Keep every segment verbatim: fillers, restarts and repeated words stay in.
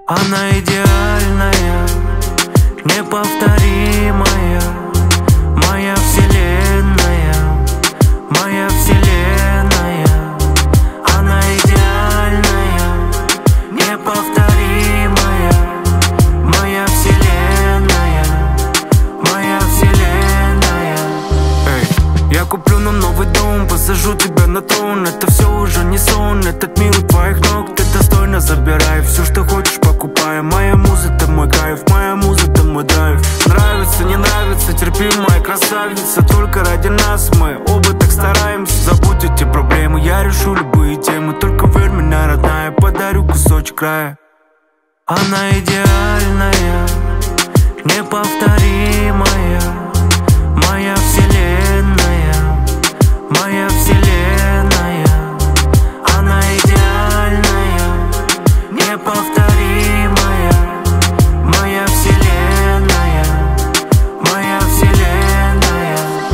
Она идеальная, неповторимая, моя вселенная, моя вселенная. Она идеальная, неповторимая, моя вселенная, моя вселенная. Эй, я куплю нам новый дом, посажу тебя на трон. Это все уже не сон, этот мир у твоих ног. Ты достойно забирай все, что хочешь, покупай. Моя муза, это мой кайф, моя муза, это мой драйв. Нравится, не нравится, терпи, моя красавица. Только ради нас мы оба так стараемся. Забудь эти проблемы, я решу любые темы. Только верь меня, родная, подарю кусочек края. Она идеальная, неповторимая, моя вселенная, моя вселенная. Она идеальная, неповторимая, моя вселенная, моя вселенная.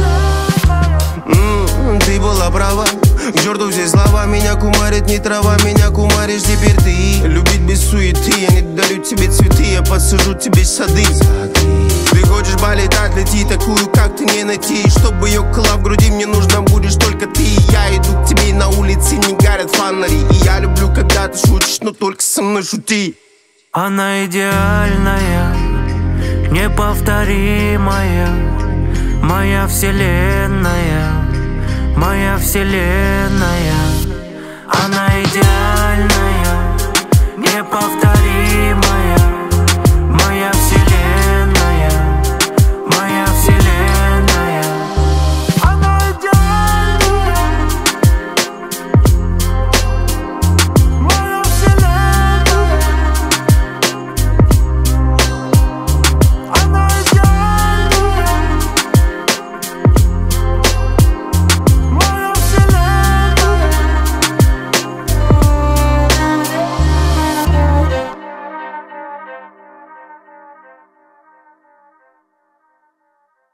М-м, ты была права, к черту все слова. Меня кумарит не трава, меня кумаришь теперь ты. Любить без суеты, я не дарю тебе цветы, я посажу тебе сады. Ты хочешь полетать, лети, такую, как ты, не найти. Чтобы ее крыла в груди, мне нужно будешь только ты. Я иду к тебе, на улице не горят фонари. И я люблю, когда ты шутишь, но только со мной шути. Она идеальная, неповторимая, моя вселенная, моя вселенная. Она идеальная, неповторимая.